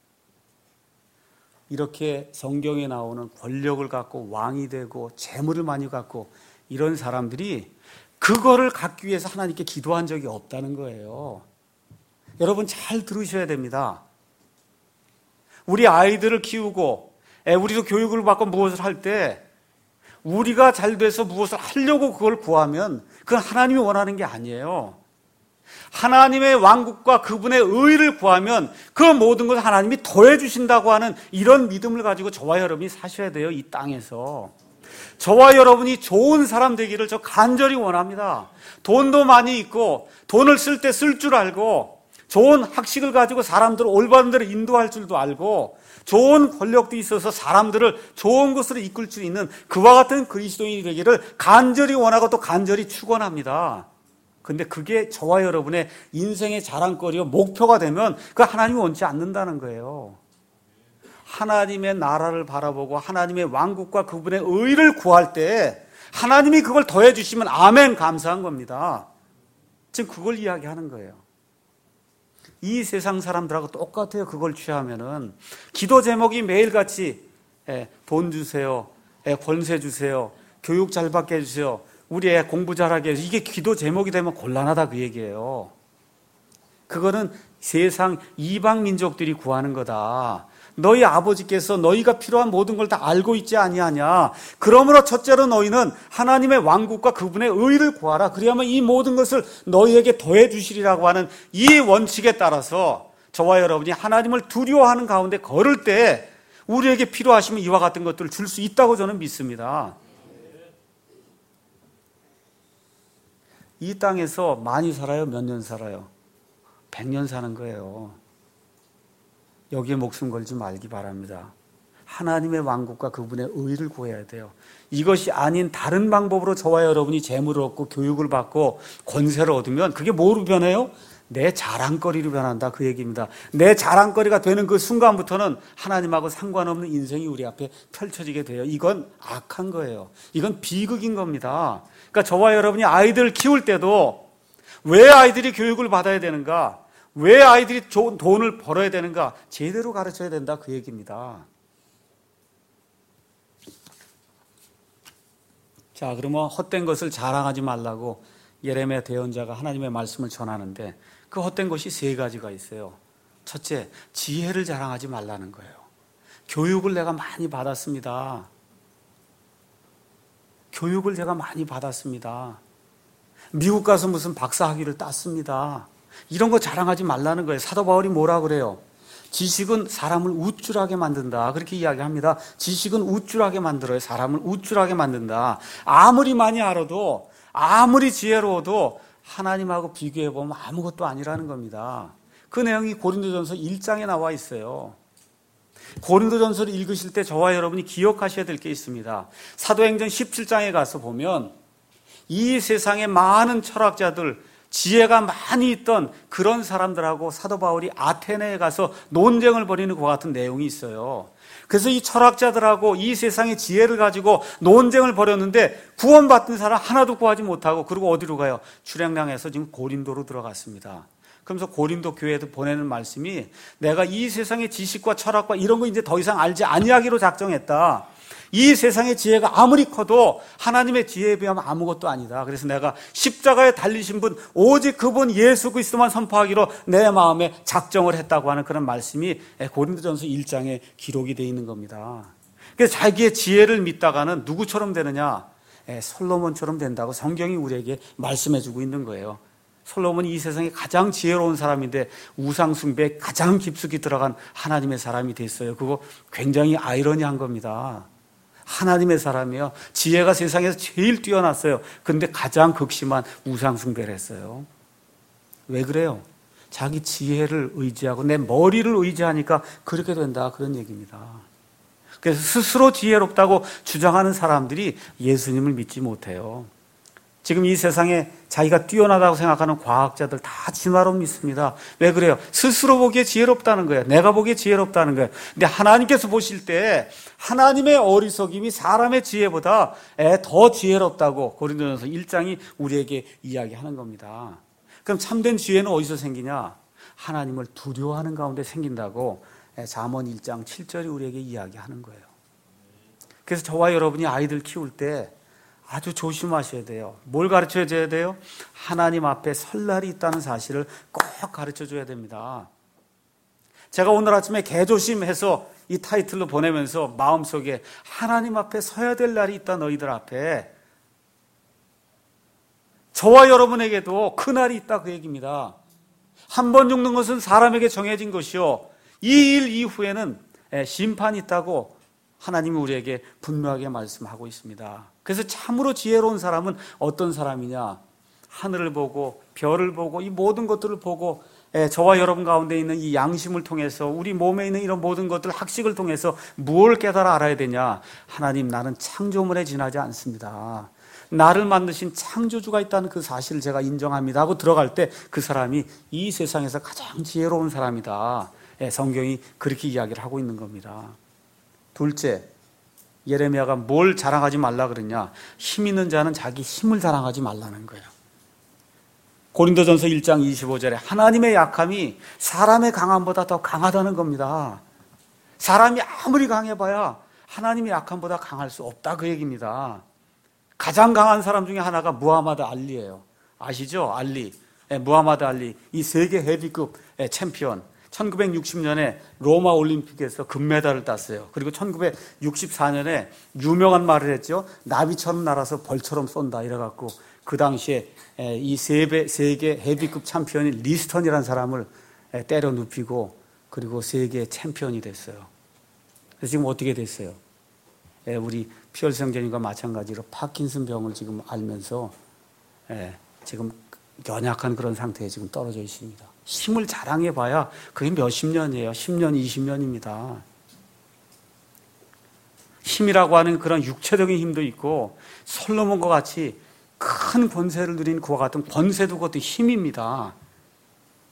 이렇게 성경에 나오는 권력을 갖고 왕이 되고 재물을 많이 갖고 이런 사람들이 그거를 갖기 위해서 하나님께 기도한 적이 없다는 거예요. 여러분 잘 들으셔야 됩니다. 우리 아이들을 키우고 우리도 교육을 받고 무엇을 할 때 우리가 잘 돼서 무엇을 하려고 그걸 구하면 그건 하나님이 원하는 게 아니에요. 하나님의 왕국과 그분의 의를 구하면 그 모든 것을 하나님이 더해 주신다고 하는 이런 믿음을 가지고 저와 여러분이 사셔야 돼요. 이 땅에서 저와 여러분이 좋은 사람 되기를 저 간절히 원합니다. 돈도 많이 있고 돈을 쓸 때 쓸 줄 알고 좋은 학식을 가지고 사람들을 올바른 데로 인도할 줄도 알고 좋은 권력도 있어서 사람들을 좋은 곳으로 이끌 수 있는 그와 같은 그리스도인이 되기를 간절히 원하고 또 간절히 축원합니다. 근데 그게 저와 여러분의 인생의 자랑거리와 목표가 되면 그 하나님이 원치 않는다는 거예요. 하나님의 나라를 바라보고 하나님의 왕국과 그분의 의를 구할 때 하나님이 그걸 더해 주시면 아멘 감사한 겁니다. 지금 그걸 이야기하는 거예요. 이 세상 사람들하고 똑같아요. 그걸 취하면은 기도 제목이 매일같이 돈 주세요, 권세 주세요, 교육 잘 받게 해주세요, 우리 애 공부 잘하게 해서 이게 기도 제목이 되면 곤란하다 그 얘기예요. 그거는 세상 이방 민족들이 구하는 거다. 너희 아버지께서 너희가 필요한 모든 걸 다 알고 있지 아니하냐. 그러므로 첫째로 너희는 하나님의 왕국과 그분의 의를 구하라. 그리하면 이 모든 것을 너희에게 더해 주시리라고 하는 이 원칙에 따라서 저와 여러분이 하나님을 두려워하는 가운데 걸을 때 우리에게 필요하시면 이와 같은 것들을 줄 수 있다고 저는 믿습니다. 이 땅에서 많이 살아요? 몇 년 살아요? 100년 사는 거예요. 여기에 목숨 걸지 말기 바랍니다. 하나님의 왕국과 그분의 의를 구해야 돼요. 이것이 아닌 다른 방법으로 저와 여러분이 재물을 얻고 교육을 받고 권세를 얻으면 그게 뭐로 변해요? 내 자랑거리로 변한다 그 얘기입니다. 내 자랑거리가 되는 그 순간부터는 하나님하고 상관없는 인생이 우리 앞에 펼쳐지게 돼요. 이건 악한 거예요. 이건 비극인 겁니다. 그러니까 저와 여러분이 아이들을 키울 때도 왜 아이들이 교육을 받아야 되는가? 왜 아이들이 좋은 돈을 벌어야 되는가? 제대로 가르쳐야 된다 그 얘기입니다. 자, 그러면 헛된 것을 자랑하지 말라고 예레미야 대언자가 하나님의 말씀을 전하는데 그 헛된 것이 세 가지가 있어요. 첫째, 지혜를 자랑하지 말라는 거예요. 교육을 내가 많이 받았습니다. 교육을 제가 많이 받았습니다. 미국 가서 무슨 박사학위를 땄습니다. 이런 거 자랑하지 말라는 거예요. 사도 바울이 뭐라 그래요? 지식은 사람을 우쭐하게 만든다. 그렇게 이야기합니다. 지식은 우쭐하게 만들어요. 사람을 우쭐하게 만든다. 아무리 많이 알아도, 아무리 지혜로워도 하나님하고 비교해보면 아무것도 아니라는 겁니다. 그 내용이 고린도전서 1장에 나와 있어요. 고린도전서를 읽으실 때 저와 여러분이 기억하셔야 될 게 있습니다. 사도행전 17장에 가서 보면 이 세상의 많은 철학자들, 지혜가 많이 있던 그런 사람들하고 사도 바울이 아테네에 가서 논쟁을 벌이는 것 같은 내용이 있어요. 그래서 이 철학자들하고 이 세상의 지혜를 가지고 논쟁을 벌였는데 구원받은 사람 하나도 구하지 못하고 그리고 어디로 가요? 출애굽해서 지금 고린도로 들어갔습니다. 그러면서 고린도 교회에도 보내는 말씀이 내가 이 세상의 지식과 철학과 이런 거 이제 더 이상 알지 아니하기로 작정했다. 이 세상의 지혜가 아무리 커도 하나님의 지혜에 비하면 아무것도 아니다. 그래서 내가 십자가에 달리신 분 오직 그분 예수 그리스도만 선포하기로 내 마음에 작정을 했다고 하는 그런 말씀이 고린도전서 1장에 기록이 되어 있는 겁니다. 그래서 자기의 지혜를 믿다가는 누구처럼 되느냐? 솔로몬처럼 된다고 성경이 우리에게 말씀해 주고 있는 거예요. 솔로몬이 이 세상에 가장 지혜로운 사람인데 우상 숭배에 가장 깊숙이 들어간 하나님의 사람이 됐어요. 그거 굉장히 아이러니한 겁니다. 하나님의 사람이요. 지혜가 세상에서 제일 뛰어났어요. 그런데 가장 극심한 우상 숭배를 했어요. 왜 그래요? 자기 지혜를 의지하고 내 머리를 의지하니까 그렇게 된다 그런 얘기입니다. 그래서 스스로 지혜롭다고 주장하는 사람들이 예수님을 믿지 못해요. 지금 이 세상에 자기가 뛰어나다고 생각하는 과학자들 다 진화론 믿습니다. 왜 그래요? 스스로 보기에 지혜롭다는 거예요. 내가 보기에 지혜롭다는 거예요. 근데 하나님께서 보실 때 하나님의 어리석임이 사람의 지혜보다 더 지혜롭다고 고린도전서 1장이 우리에게 이야기하는 겁니다. 그럼 참된 지혜는 어디서 생기냐? 하나님을 두려워하는 가운데 생긴다고 잠언 1장 7절이 우리에게 이야기하는 거예요. 그래서 저와 여러분이 아이들 키울 때 아주 조심하셔야 돼요. 뭘 가르쳐줘야 돼요? 하나님 앞에 설 날이 있다는 사실을 꼭 가르쳐줘야 됩니다. 제가 오늘 아침에 개조심해서 이 타이틀로 보내면서 마음속에 하나님 앞에 서야 될 날이 있다 너희들 앞에. 저와 여러분에게도 그 날이 있다 그 얘기입니다. 한 번 죽는 것은 사람에게 정해진 것이요. 이 일 이후에는 심판이 있다고 하나님이 우리에게 분명하게 말씀하고 있습니다. 그래서 참으로 지혜로운 사람은 어떤 사람이냐? 하늘을 보고 별을 보고 이 모든 것들을 보고 저와 여러분 가운데 있는 이 양심을 통해서 우리 몸에 있는 이런 모든 것들 학식을 통해서 무엇을 깨달아 알아야 되냐? 하나님 나는 창조물에 지나지 않습니다. 나를 만드신 창조주가 있다는 그 사실을 제가 인정합니다 하고 들어갈 때 그 사람이 이 세상에서 가장 지혜로운 사람이다. 성경이 그렇게 이야기를 하고 있는 겁니다. 둘째, 예레미야가 뭘 자랑하지 말라 그러냐? 힘 있는 자는 자기 힘을 자랑하지 말라는 거예요. 고린도전서 1장 25절에 하나님의 약함이 사람의 강함보다 더 강하다는 겁니다. 사람이 아무리 강해봐야 하나님의 약함보다 강할 수 없다 그 얘기입니다. 가장 강한 사람 중에 하나가 무하마드 알리예요. 아시죠? 알리. 무하마드 알리. 이 세계 헤비급 챔피언. 1960년에 로마 올림픽에서 금메달을 땄어요. 그리고 1964년에 유명한 말을 했죠. 나비처럼 날아서 벌처럼 쏜다 이래갖고 그 당시에 이 세계 헤비급 챔피언인 리스턴이라는 사람을 때려 눕히고 그리고 세계 챔피언이 됐어요. 그래서 지금 어떻게 됐어요? 우리 피혈성전인과 마찬가지로 파킨슨 병을 지금 앓면서 지금 연약한 그런 상태에 지금 떨어져 있습니다. 힘을 자랑해봐야 그게 몇십 년이에요. 10년, 20년입니다. 힘이라고 하는 그런 육체적인 힘도 있고 솔로몬과 같이 큰 권세를 누린 그와 같은 권세도 그것도 힘입니다.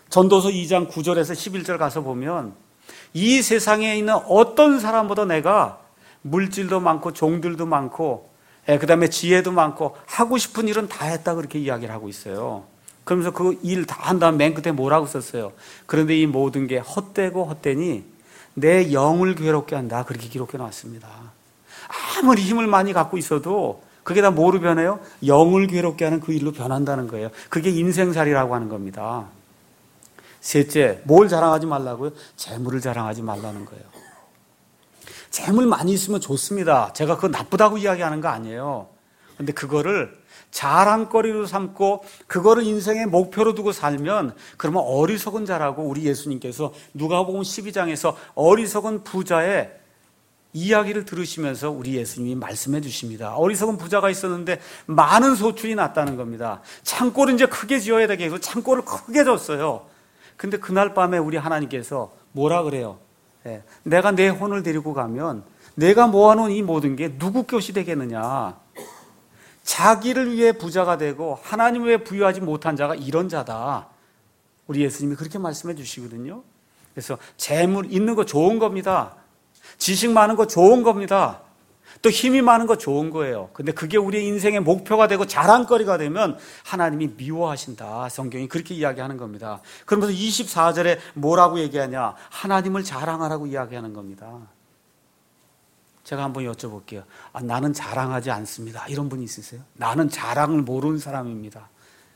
전도서 2장 9절에서 11절 가서 보면 이 세상에 있는 어떤 사람보다 내가 물질도 많고 종들도 많고 그 다음에 지혜도 많고 하고 싶은 일은 다 했다 그렇게 이야기를 하고 있어요. 그러면서 그 일 다 한 다음 맨 끝에 뭐라고 썼어요? 그런데 이 모든 게 헛되고 헛되니 내 영을 괴롭게 한다 그렇게 기록해 놨습니다. 아무리 힘을 많이 갖고 있어도 그게 다 뭐로 변해요? 영을 괴롭게 하는 그 일로 변한다는 거예요. 그게 인생살이라고 하는 겁니다. 셋째, 뭘 자랑하지 말라고요? 재물을 자랑하지 말라는 거예요. 재물 많이 있으면 좋습니다. 제가 그거 나쁘다고 이야기하는 거 아니에요. 그런데 그거를 자랑거리로 삼고 그거를 인생의 목표로 두고 살면 그러면 어리석은 자라고 우리 예수님께서 누가복음 12장에서 어리석은 부자의 이야기를 들으시면서 우리 예수님이 말씀해 주십니다. 어리석은 부자가 있었는데 많은 소출이 났다는 겁니다. 창고를 이제 크게 지어야 되게 해서 창고를 크게 졌어요. 근데 그날 밤에 우리 하나님께서 뭐라 그래요? 내가 내 혼을 데리고 가면 내가 모아놓은 이 모든 게 누구 것이 되겠느냐? 자기를 위해 부자가 되고 하나님을 위해 부유하지 못한 자가 이런 자다. 우리 예수님이 그렇게 말씀해 주시거든요. 그래서 재물 있는 거 좋은 겁니다. 지식 많은 거 좋은 겁니다. 또 힘이 많은 거 좋은 거예요. 근데 그게 우리의 인생의 목표가 되고 자랑거리가 되면 하나님이 미워하신다. 성경이 그렇게 이야기하는 겁니다. 그러면서 24절에 뭐라고 얘기하냐? 하나님을 자랑하라고 이야기하는 겁니다. 제가 한번 여쭤볼게요. 나는 자랑하지 않습니다. 이런 분 있으세요? 나는 자랑을 모르는 사람입니다.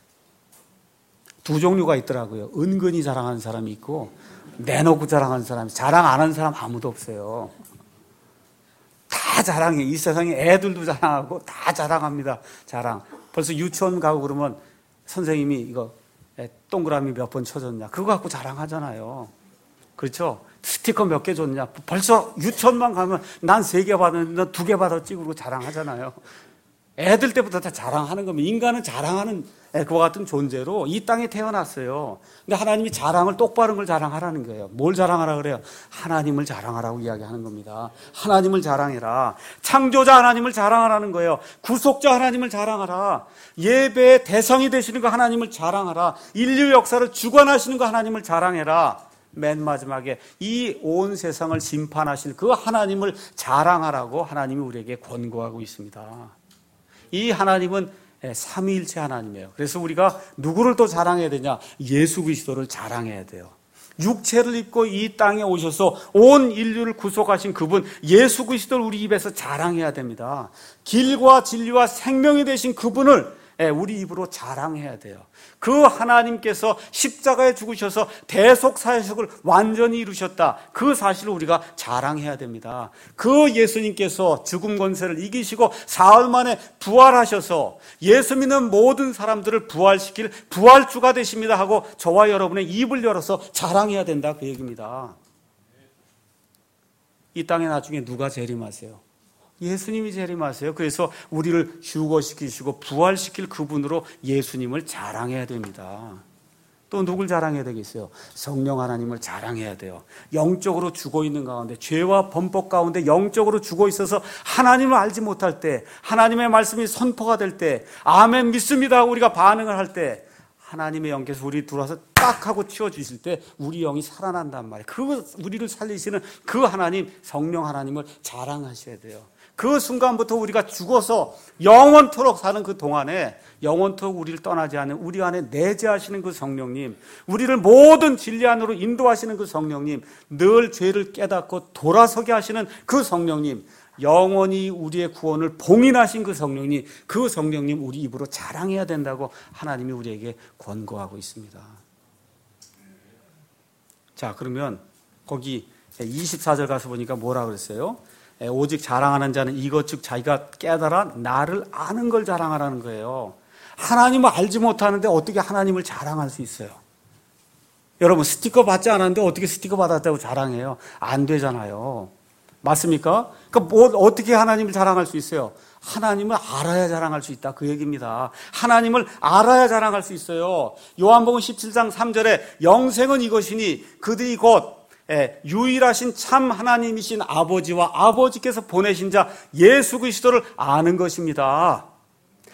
두 종류가 있더라고요. 은근히 자랑하는 사람이 있고 내놓고 자랑하는 사람이, 자랑 안 하는 사람 아무도 없어요. 다 자랑해. 이 세상에 애들도 자랑하고 다 자랑합니다. 자랑. 벌써 유치원 가고 그러면 선생님이 이거 동그라미 몇 번 쳐줬냐 그거 갖고 자랑하잖아요. 그렇죠? 스티커 몇 개 줬냐. 벌써 유치원만 가면 난 3개 받았는데 너 2개 받았지 그러고 자랑하잖아요. 애들 때부터 다 자랑하는 겁니다. 인간은 자랑하는 그와 같은 존재로 이 땅에 태어났어요. 근데 하나님이 자랑을 똑바른 걸 자랑하라는 거예요. 뭘 자랑하라 그래요? 하나님을 자랑하라고 이야기하는 겁니다. 하나님을 자랑해라. 창조자 하나님을 자랑하라는 거예요. 구속자 하나님을 자랑하라. 예배의 대상이 되시는 거 하나님을 자랑하라. 인류 역사를 주관하시는 거 하나님을 자랑해라. 맨 마지막에 이 온 세상을 심판하실 그 하나님을 자랑하라고 하나님이 우리에게 권고하고 있습니다. 이 하나님은 삼위일체 하나님이에요. 그래서 우리가 누구를 또 자랑해야 되냐? 예수 그리스도를 자랑해야 돼요. 육체를 입고 이 땅에 오셔서 온 인류를 구속하신 그분 예수 그리스도를 우리 입에서 자랑해야 됩니다. 길과 진리와 생명이 되신 그분을 우리 입으로 자랑해야 돼요. 그 하나님께서 십자가에 죽으셔서 대속사역을 완전히 이루셨다. 그 사실을 우리가 자랑해야 됩니다. 그 예수님께서 죽음 권세를 이기시고 사흘 만에 부활하셔서 예수 믿는 모든 사람들을 부활시킬 부활주가 되십니다 하고 저와 여러분의 입을 열어서 자랑해야 된다 그 얘기입니다. 이 땅에 나중에 누가 재림하세요? 예수님이 재림하세요. 그래서 우리를 휴거시키시고 부활시킬 그분으로 예수님을 자랑해야 됩니다. 또 누굴 자랑해야 되겠어요? 성령 하나님을 자랑해야 돼요. 영적으로 죽어 있는 가운데 죄와 범법 가운데 영적으로 죽어 있어서 하나님을 알지 못할 때 하나님의 말씀이 선포가 될 때 아멘 믿습니다 하고 우리가 반응을 할 때 하나님의 영께서 우리 들어와서 딱 하고 튀어주실 때 우리 영이 살아난단 말이에요. 그 우리를 살리시는 그 하나님 성령 하나님을 자랑하셔야 돼요. 그 순간부터 우리가 죽어서 영원토록 사는 그 동안에 영원토록 우리를 떠나지 않는 우리 안에 내재하시는 그 성령님, 우리를 모든 진리 안으로 인도하시는 그 성령님, 늘 죄를 깨닫고 돌아서게 하시는 그 성령님, 영원히 우리의 구원을 봉인하신 그 성령님 우리 입으로 자랑해야 된다고 하나님이 우리에게 권고하고 있습니다. 자, 그러면 거기 24절 가서 보니까 뭐라 그랬어요? 오직 자랑하는 자는 이것 즉 자기가 깨달아 나를 아는 걸 자랑하라는 거예요. 하나님을 알지 못하는데 어떻게 하나님을 자랑할 수 있어요? 여러분 스티커 받지 않았는데 어떻게 스티커 받았다고 자랑해요? 안 되잖아요. 맞습니까? 그러니까 어떻게 하나님을 자랑할 수 있어요? 하나님을 알아야 자랑할 수 있다 그 얘기입니다. 하나님을 알아야 자랑할 수 있어요. 요한복음 17장 3절에 영생은 이것이니 그들이 곧 유일하신 참 하나님이신 아버지와 아버지께서 보내신 자 예수 그리스도를 아는 것입니다.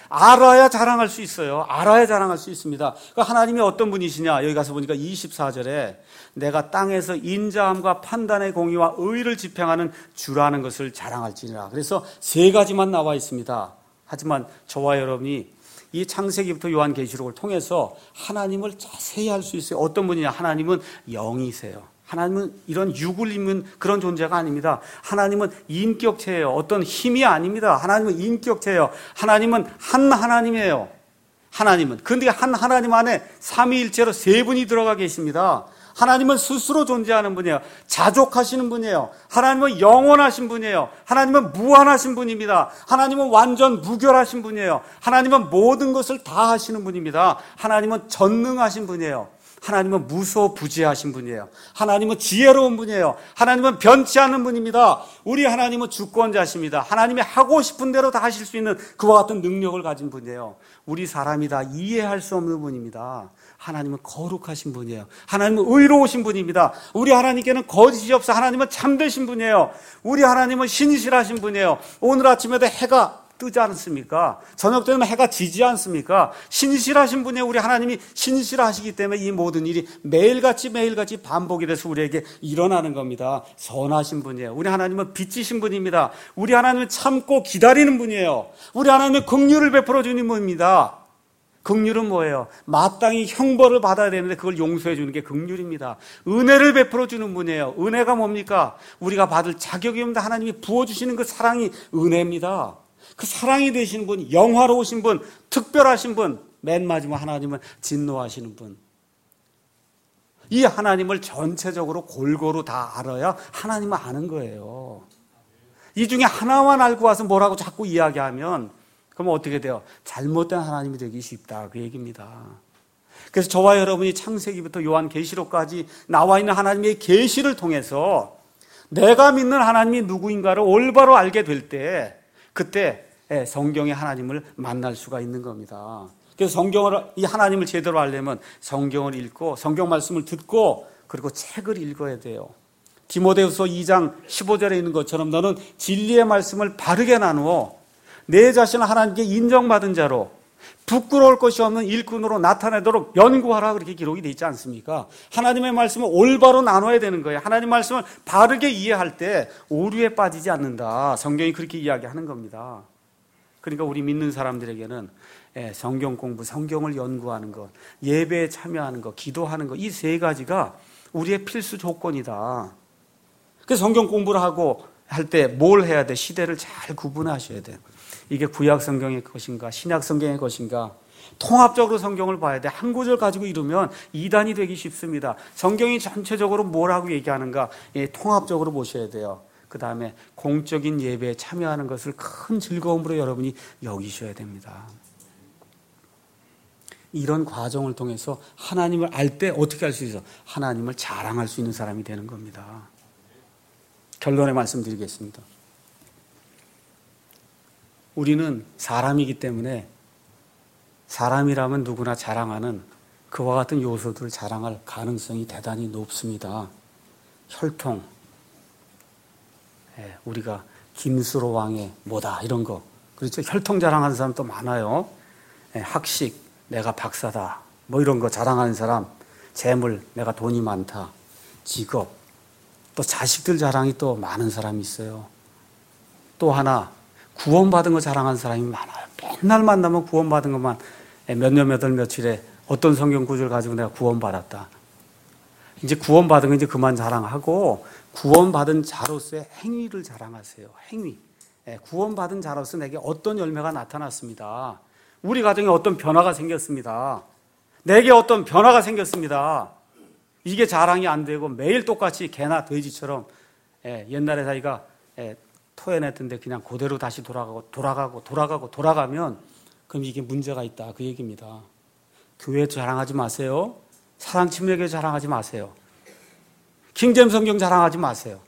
알아야 자랑할 수 있어요. 알아야 자랑할 수 있습니다. 그러니까 하나님이 어떤 분이시냐? 여기 가서 보니까 24절에 내가 땅에서 인자함과 판단의 공의와 의를 집행하는 주라는 것을 자랑할지니라. 그래서 세 가지만 나와 있습니다. 하지만 저와 여러분이 이 창세기부터 요한계시록을 통해서 하나님을 자세히 알 수 있어요. 어떤 분이냐? 하나님은 영이세요. 하나님은 이런 육을 입는 그런 존재가 아닙니다. 하나님은 인격체예요. 어떤 힘이 아닙니다. 하나님은 인격체예요. 하나님은 한 하나님이에요. 하나님은. 그런데 한 하나님 안에 삼위일체로 세 분이 들어가 계십니다. 하나님은 스스로 존재하는 분이에요. 자족하시는 분이에요. 하나님은 영원하신 분이에요. 하나님은 무한하신 분입니다. 하나님은 완전 무결하신 분이에요. 하나님은 모든 것을 다 하시는 분입니다. 하나님은 전능하신 분이에요. 하나님은 무소부재하신 분이에요. 하나님은 지혜로운 분이에요. 하나님은 변치 않는 분입니다. 우리 하나님은 주권자십니다. 하나님이 하고 싶은 대로 다 하실 수 있는 그와 같은 능력을 가진 분이에요. 우리 사람이 다 이해할 수 없는 분입니다. 하나님은 거룩하신 분이에요. 하나님은 의로우신 분입니다. 우리 하나님께는 거짓이 없어. 하나님은 참되신 분이에요. 우리 하나님은 신실하신 분이에요. 오늘 아침에도 해가 뜨지 않습니까? 저녁 되면 해가 지지 않습니까? 신실하신 분이에요. 우리 하나님이 신실하시기 때문에 이 모든 일이 매일같이 반복이 돼서 우리에게 일어나는 겁니다. 선하신 분이에요. 우리 하나님은 빚지신 분입니다. 우리 하나님은 참고 기다리는 분이에요. 우리 하나님은 긍휼을 베풀어 주는 분입니다. 긍휼은 뭐예요? 마땅히 형벌을 받아야 되는데 그걸 용서해 주는 게 긍휼입니다. 은혜를 베풀어 주는 분이에요. 은혜가 뭡니까? 우리가 받을 자격이 없는데 하나님이 부어주시는 그 사랑이 은혜입니다. 그 사랑이 되시는 분, 영화로우신 분, 특별하신 분, 맨 마지막 하나님은 진노하시는 분. 이 하나님을 전체적으로 골고루 다 알아야 하나님을 아는 거예요. 이 중에 하나만 알고 와서 뭐라고 자꾸 이야기하면 그러면 어떻게 돼요? 잘못된 하나님이 되기 쉽다 그 얘기입니다. 그래서 저와 여러분이 창세기부터 요한계시록까지 나와 있는 하나님의 계시를 통해서 내가 믿는 하나님이 누구인가를 올바로 알게 될 때 그때 성경의 하나님을 만날 수가 있는 겁니다. 그래서 이 하나님을 제대로 알려면 성경을 읽고 성경 말씀을 듣고 그리고 책을 읽어야 돼요. 디모데후서 2장 15절에 있는 것처럼 너는 진리의 말씀을 바르게 나누어 내 자신을 하나님께 인정받은 자로 부끄러울 것이 없는 일꾼으로 나타내도록 연구하라 그렇게 기록이 되어 있지 않습니까? 하나님의 말씀을 올바로 나눠야 되는 거예요. 하나님의 말씀을 바르게 이해할 때 오류에 빠지지 않는다. 성경이 그렇게 이야기하는 겁니다. 그러니까 우리 믿는 사람들에게는 성경 공부, 성경을 연구하는 것, 예배에 참여하는 것, 기도하는 것, 이 세 가지가 우리의 필수 조건이다. 그래서 성경 공부를 하고 할 때 뭘 해야 돼? 시대를 잘 구분하셔야 돼요. 이게 구약 성경의 것인가 신약 성경의 것인가 통합적으로 성경을 봐야 돼. 한 구절 가지고 이루면 이단이 되기 쉽습니다. 성경이 전체적으로 뭐라고 얘기하는가 통합적으로 보셔야 돼요. 그 다음에 공적인 예배에 참여하는 것을 큰 즐거움으로 여러분이 여기셔야 됩니다. 이런 과정을 통해서 하나님을 알 때 어떻게 할 수 있어? 하나님을 자랑할 수 있는 사람이 되는 겁니다. 결론에 말씀드리겠습니다. 우리는 사람이기 때문에 사람이라면 누구나 자랑하는 그와 같은 요소들을 자랑할 가능성이 대단히 높습니다. 혈통, 우리가 김수로 왕의 뭐다 이런 거 그렇죠. 혈통 자랑하는 사람도 많아요. 학식, 내가 박사다 뭐 이런 거 자랑하는 사람, 재물, 내가 돈이 많다, 직업, 또 자식들 자랑이 또 많은 사람이 있어요. 또 하나 구원받은 거 자랑하는 사람이 많아요. 맨날 만나면 구원받은 것만 몇 년, 몇 월, 며칠에 어떤 성경 구절 가지고 내가 구원받았다. 이제 구원받은 거 이제 그만 자랑하고 구원받은 자로서의 행위를 자랑하세요. 행위. 구원받은 자로서 내게 어떤 열매가 나타났습니다. 우리 가정에 어떤 변화가 생겼습니다. 내게 어떤 변화가 생겼습니다. 이게 자랑이 안 되고 매일 똑같이 개나 돼지처럼 옛날에 자기가 토해냈던데 그냥 그대로 다시 돌아가면 그럼 이게 문제가 있다 그 얘기입니다. 교회 자랑하지 마세요. 사랑 침례교회 자랑하지 마세요. 킹제임스 성경 자랑하지 마세요.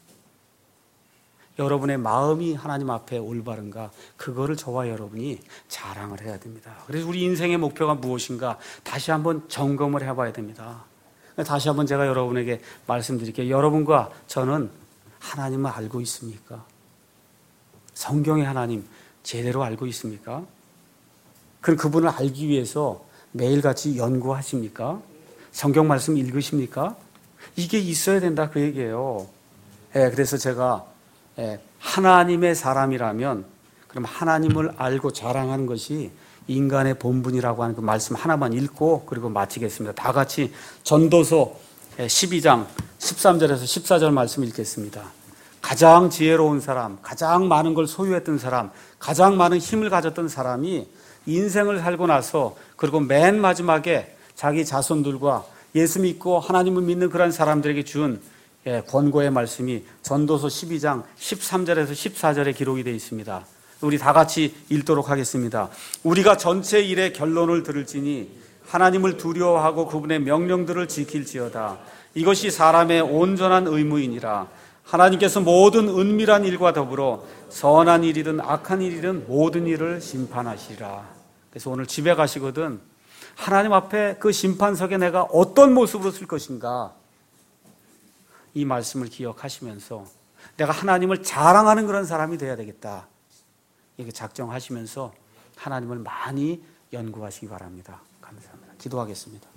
여러분의 마음이 하나님 앞에 올바른가 그거를 저와 여러분이 자랑을 해야 됩니다. 그래서 우리 인생의 목표가 무엇인가 다시 한번 점검을 해봐야 됩니다. 다시 한번 제가 여러분에게 말씀드릴게요. 여러분과 저는 하나님을 알고 있습니까? 성경의 하나님 제대로 알고 있습니까? 그럼 그분을 알기 위해서 매일같이 연구하십니까? 성경 말씀 읽으십니까? 이게 있어야 된다 그 얘기예요. 그래서 제가 하나님의 사람이라면 그럼 하나님을 알고 자랑하는 것이 인간의 본분이라고 하는 그 말씀 하나만 읽고 그리고 마치겠습니다. 다 같이 전도서 12장 13절에서 14절 말씀 읽겠습니다. 가장 지혜로운 사람, 가장 많은 걸 소유했던 사람, 가장 많은 힘을 가졌던 사람이 인생을 살고 나서 그리고 맨 마지막에 자기 자손들과 예수 믿고 하나님을 믿는 그런 사람들에게 준 권고의 말씀이 전도서 12장 13절에서 14절에 기록이 되어 있습니다. 우리 다 같이 읽도록 하겠습니다. 우리가 전체 일의 결론을 들을지니 하나님을 두려워하고 그분의 명령들을 지킬지어다. 이것이 사람의 온전한 의무이니라. 하나님께서 모든 은밀한 일과 더불어 선한 일이든 악한 일이든 모든 일을 심판하시리라. 그래서 오늘 집에 가시거든 하나님 앞에 그 심판석에 내가 어떤 모습으로 쓸 것인가 이 말씀을 기억하시면서 내가 하나님을 자랑하는 그런 사람이 되어야 되겠다. 이렇게 작정하시면서 하나님을 많이 연구하시기 바랍니다. 감사합니다. 기도하겠습니다.